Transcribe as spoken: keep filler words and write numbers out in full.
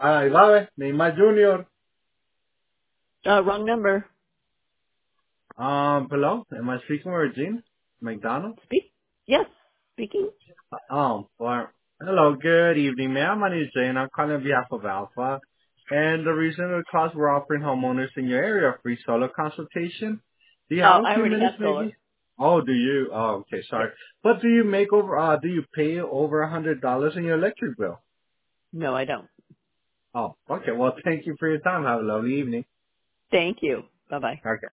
Ahí va, ve. Neymar Junior. Uh, wrong number. Um, hello? Am I speaking with Regine McDonald? Speak. Yes, speaking. Uh, Um, well, hello, good evening, ma'am. My name is Jay, and I'm calling on behalf of Alpha. And the reason of the cause we're offering homeowners in your area a free solar consultation. Do you have Oh, a I few already have minutes, solar. maybe? Oh, do you? Oh, okay, Yes. sorry. But do you make over, uh, do you pay over a hundred dollars in your electric bill? No, I don't. Oh, okay. Well, thank you for your time. Have a lovely evening. Thank you. Bye bye. Okay.